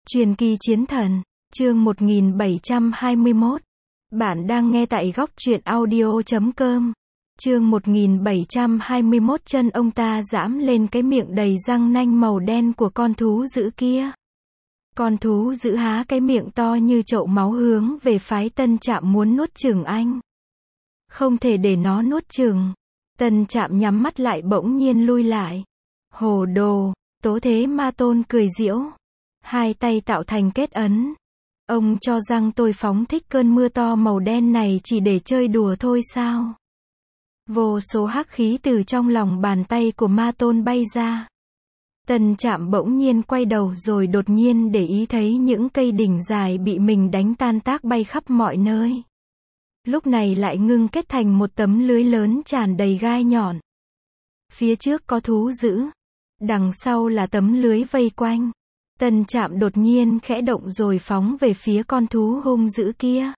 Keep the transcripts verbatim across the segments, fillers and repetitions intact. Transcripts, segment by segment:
Truyền kỳ chiến thần, chương một nghìn bảy trăm hai mươi mốt. Bạn đang nghe tại góc truyện audio chấm com. Chương một nghìn bảy trăm hai mươi mốt. Chân ông ta giãm lên cái miệng đầy răng nanh màu đen của con thú dữ kia. Con thú dữ há cái miệng to như chậu máu hướng về phái Tân Trạm muốn nuốt chửng anh. Không thể để nó nuốt chửng. Tân Trạm nhắm mắt lại bỗng nhiên lui lại. Hồ đồ, Tố Thế Ma Tôn cười giễu. Hai tay tạo thành kết ấn. Ông cho rằng tôi phóng thích cơn mưa to màu đen này chỉ để chơi đùa thôi sao? Vô số hắc khí từ trong lòng bàn tay của Ma Tôn bay ra. Tân Trạm bỗng nhiên quay đầu rồi đột nhiên để ý thấy những cây đỉnh dài bị mình đánh tan tác bay khắp mọi nơi. Lúc này lại ngưng kết thành một tấm lưới lớn tràn đầy gai nhọn. Phía trước có thú dữ. Đằng sau là tấm lưới vây quanh. Tân Trạm đột nhiên khẽ động rồi phóng về phía con thú hung dữ kia.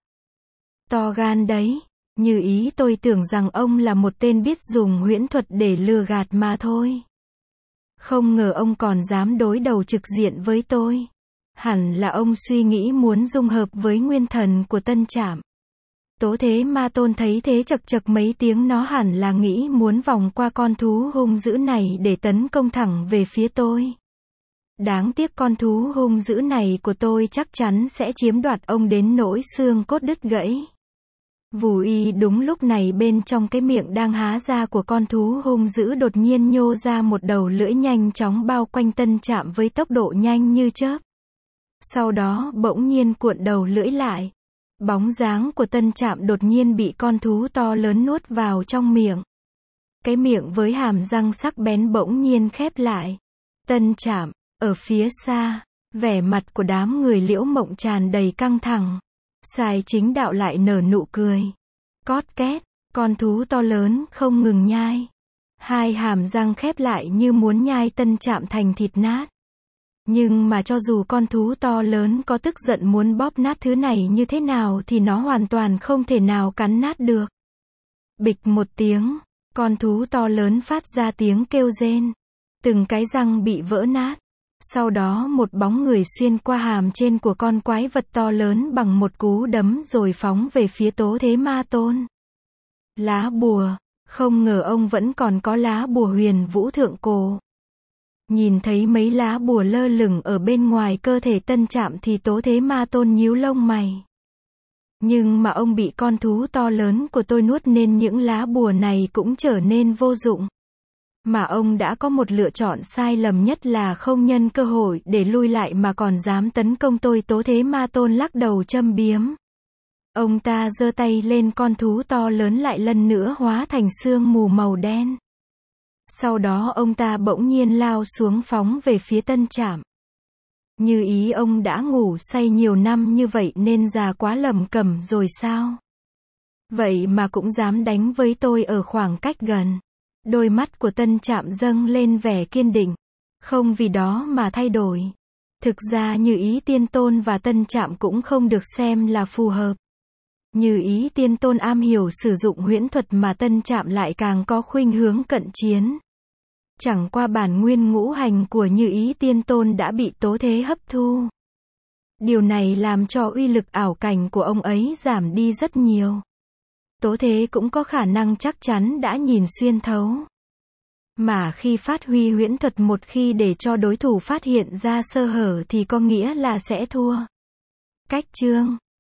To gan đấy, như ý tôi tưởng rằng ông là một tên biết dùng huyễn thuật để lừa gạt mà thôi. Không ngờ ông còn dám đối đầu trực diện với tôi. Hẳn là ông suy nghĩ muốn dung hợp với nguyên thần của Tân Trạm. Tố Thế Ma Tôn thấy thế chậc chậc mấy tiếng, nó hẳn là nghĩ muốn vòng qua con thú hung dữ này để tấn công thẳng về phía tôi. Đáng tiếc con thú hung dữ này của tôi chắc chắn sẽ chiếm đoạt ông đến nỗi xương cốt đứt gãy. Vù y, đúng lúc này bên trong cái miệng đang há ra của con thú hung dữ đột nhiên nhô ra một đầu lưỡi nhanh chóng bao quanh Tân Trạm với tốc độ nhanh như chớp. Sau đó bỗng nhiên cuộn đầu lưỡi lại. Bóng dáng của Tân Trạm đột nhiên bị con thú to lớn nuốt vào trong miệng. Cái miệng với hàm răng sắc bén bỗng nhiên khép lại. Tân Trạm, ở phía xa, vẻ mặt của đám người Liễu Mộng tràn đầy căng thẳng. Sai Chính Đạo lại nở nụ cười. Cót két, con thú to lớn không ngừng nhai. Hai hàm răng khép lại như muốn nhai Tân Trạm thành thịt nát. Nhưng mà cho dù con thú to lớn có tức giận muốn bóp nát thứ này như thế nào thì nó hoàn toàn không thể nào cắn nát được. Bịch một tiếng, con thú to lớn phát ra tiếng kêu rên. Từng cái răng bị vỡ nát. Sau đó một bóng người xuyên qua hàm trên của con quái vật to lớn bằng một cú đấm rồi phóng về phía Tố Thế Ma Tôn. Lá bùa, không ngờ ông vẫn còn có lá bùa Huyền Vũ Thượng Cổ. Nhìn thấy mấy lá bùa lơ lửng ở bên ngoài cơ thể Tân Trạm thì Tố Thế Ma Tôn nhíu lông mày. Nhưng mà ông bị con thú to lớn của tôi nuốt nên những lá bùa này cũng trở nên vô dụng. Mà ông đã có một lựa chọn sai lầm, nhất là không nhân cơ hội để lui lại mà còn dám tấn công tôi. Tố Thế Ma Tôn lắc đầu châm biếm. Ông ta giơ tay lên, con thú to lớn lại lần nữa hóa thành sương mù màu đen. Sau đó ông ta bỗng nhiên lao xuống phóng về phía Tân Trạm. Như ý ông đã ngủ say nhiều năm như vậy nên già quá lẩm cẩm rồi sao? Vậy mà cũng dám đánh với tôi ở khoảng cách gần. Đôi mắt của Tân Trạm dâng lên vẻ kiên định. Không vì đó mà thay đổi. Thực ra Như Ý Tiên Tôn và Tân Trạm cũng không được xem là phù hợp. Như Ý Tiên Tôn am hiểu sử dụng huyễn thuật mà Tân Trạm lại càng có khuynh hướng cận chiến. Chẳng qua bản nguyên ngũ hành của Như Ý Tiên Tôn đã bị Tố Thế hấp thu. Điều này làm cho uy lực ảo cảnh của ông ấy giảm đi rất nhiều. Tố Thế cũng có khả năng chắc chắn đã nhìn xuyên thấu. Mà khi phát huy huyễn thuật, một khi để cho đối thủ phát hiện ra sơ hở thì có nghĩa là sẽ thua. Cách chương